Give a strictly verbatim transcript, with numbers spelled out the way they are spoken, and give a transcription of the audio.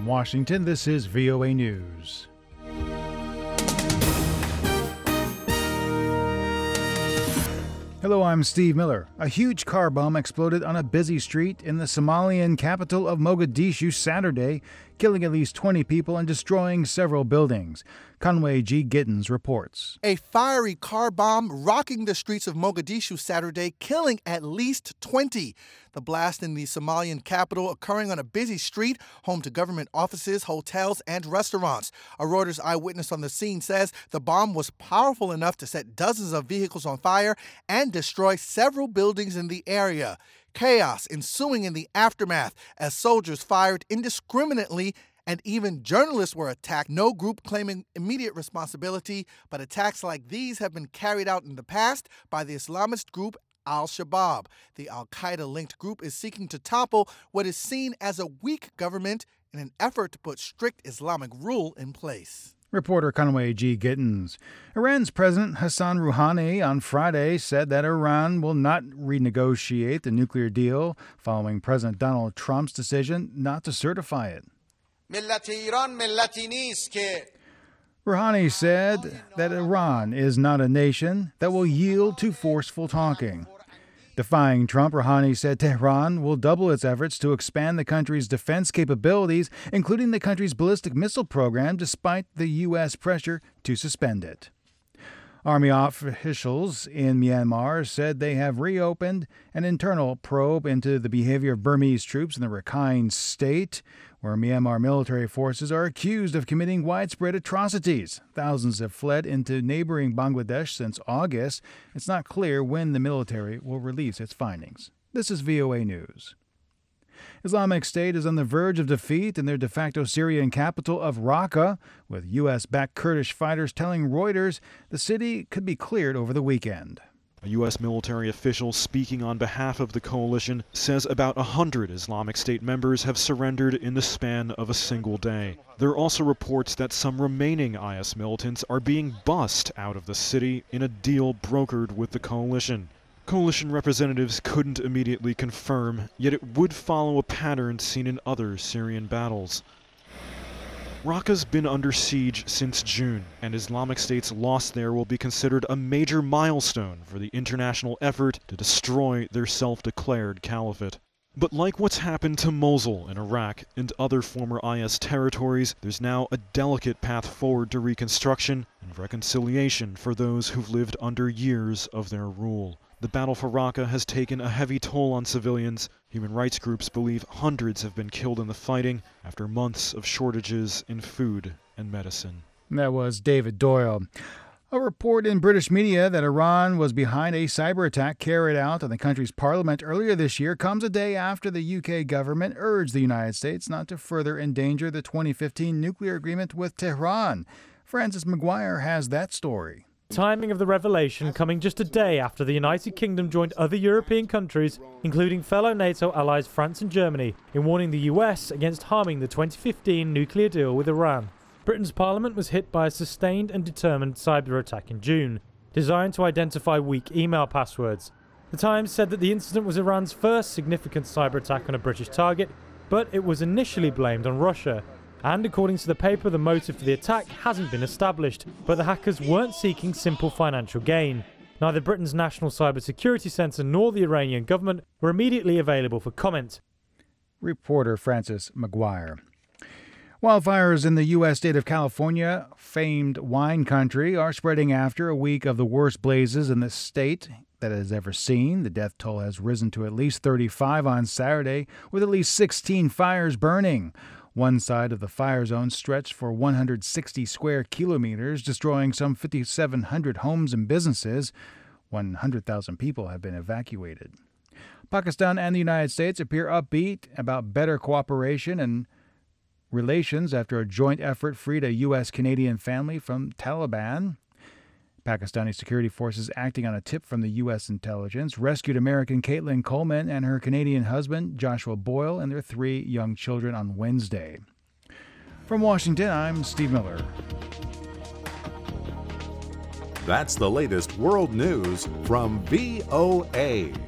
Washington, this is V O A News. Hello, I'm Steve Miller. A huge car bomb exploded on a busy street in the Somalian capital of Mogadishu Saturday, killing at least twenty people and destroying several buildings. Conway G. Gittins reports. A fiery car bomb rocking the streets of Mogadishu Saturday, killing at least twenty. The blast in the Somalian capital occurring on a busy street, home to government offices, hotels, and restaurants. A Reuters eyewitness on the scene says the bomb was powerful enough to set dozens of vehicles on fire and destroy several buildings in the area. Chaos ensuing in the aftermath as soldiers fired indiscriminately and even journalists were attacked. No group claiming immediate responsibility, but attacks like these have been carried out in the past by the Islamist group Al-Shabaab. The Al-Qaeda-linked group is seeking to topple what is seen as a weak government in an effort to put strict Islamic rule in place. Reporter Conway G. Gittins. Iran's President Hassan Rouhani on Friday said that Iran will not renegotiate the nuclear deal following President Donald Trump's decision not to certify it. Rouhani said that Iran is not a nation that will yield to forceful talking. Defying Trump, Rouhani said Tehran will double its efforts to expand the country's defense capabilities, including the country's ballistic missile program, despite the U S pressure to suspend it. Army officials in Myanmar said they have reopened an internal probe into the behavior of Burmese troops in the Rakhine State, where Myanmar military forces are accused of committing widespread atrocities. Thousands have fled into neighboring Bangladesh since August. It's not clear when the military will release its findings. This is V O A News. Islamic State is on the verge of defeat in their de facto Syrian capital of Raqqa, with U S-backed Kurdish fighters telling Reuters the city could be cleared over the weekend. A U S military official speaking on behalf of the coalition says about one hundred Islamic State members have surrendered in the span of a single day. There are also reports that some remaining I S militants are being bussed out of the city in a deal brokered with the coalition. Coalition representatives couldn't immediately confirm, yet it would follow a pattern seen in other Syrian battles. Raqqa's been under siege since June, and Islamic State's loss there will be considered a major milestone for the international effort to destroy their self-declared caliphate. But like what's happened to Mosul in Iraq and other former I S territories, there's now a delicate path forward to reconstruction and reconciliation for those who've lived under years of their rule. The battle for Raqqa has taken a heavy toll on civilians. Human rights groups believe hundreds have been killed in the fighting after months of shortages in food and medicine. That was David Doyle. A report in British media that Iran was behind a cyber attack carried out on the country's parliament earlier this year comes a day after the U K government urged the United States not to further endanger the twenty fifteen nuclear agreement with Tehran. Francis McGuire has that story. Timing of the revelation coming just a day after the United Kingdom joined other European countries, including fellow NATO allies France and Germany, in warning the U S against harming the twenty fifteen nuclear deal with Iran. Britain's parliament was hit by a sustained and determined cyber attack in June, designed to identify weak email passwords. The Times said that the incident was Iran's first significant cyber attack on a British target, but it was initially blamed on Russia. And according to the paper, the motive for the attack hasn't been established, but the hackers weren't seeking simple financial gain. Neither Britain's National Cybersecurity Centre nor the Iranian government were immediately available for comment. Reporter Francis McGuire. Wildfires in the U S state of California, famed wine country, are spreading after a week of the worst blazes in the state that it has ever seen. The death toll has risen to at least thirty-five on Saturday, with at least sixteen fires burning. One side of the fire zone stretched for one hundred sixty square kilometers, destroying some five thousand seven hundred homes and businesses. one hundred thousand people have been evacuated. Pakistan and the United States appear upbeat about better cooperation and relations after a joint effort freed a U S-Canadian family from Taliban. Pakistani security forces, acting on a tip from the U S intelligence, rescued American Caitlin Coleman and her Canadian husband, Joshua Boyle, and their three young children on Wednesday. From Washington, I'm Steve Miller. That's the latest world news from V O A.